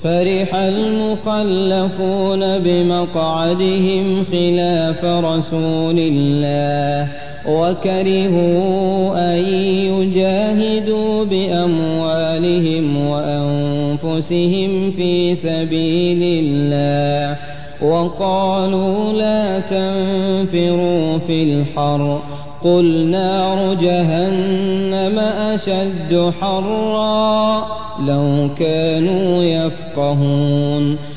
فرح المخلفون بمقعدهم خلاف رسول الله وكرهوا أن يجاهدوا بأموالهم وأنفسهم في سبيل الله وقالوا لا تنفروا في الحر قل نار جهنم أشد حرا لو كانوا يفقهون